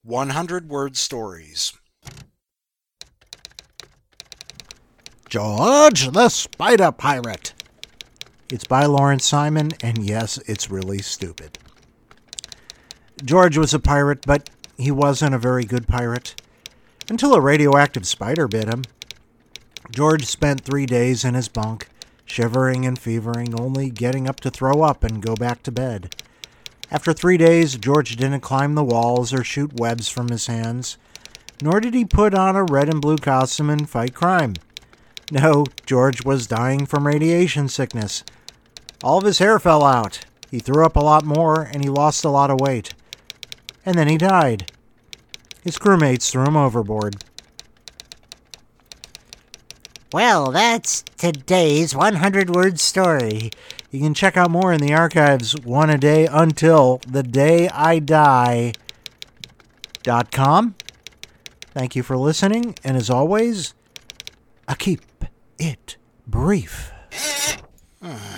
100-word stories. George the Spider Pirate. It's by Lawrence Simon, and yes, it's really stupid. George was a pirate, but he wasn't a very good pirate. Until a radioactive spider bit him. George spent 3 days in his bunk, shivering and fevering, only getting up to throw up and go back to bed. After 3 days, George didn't climb the walls or shoot webs from his hands, nor did he put on a red and blue costume and fight crime. No, George was dying from radiation sickness. All of his hair fell out. He threw up a lot more, and he lost a lot of weight. And then he died. His crewmates threw him overboard. Well, that's today's 100-word story. You can check out more in the archives, one a day until the day I die.com. Thank you for listening, and as always, keep it brief.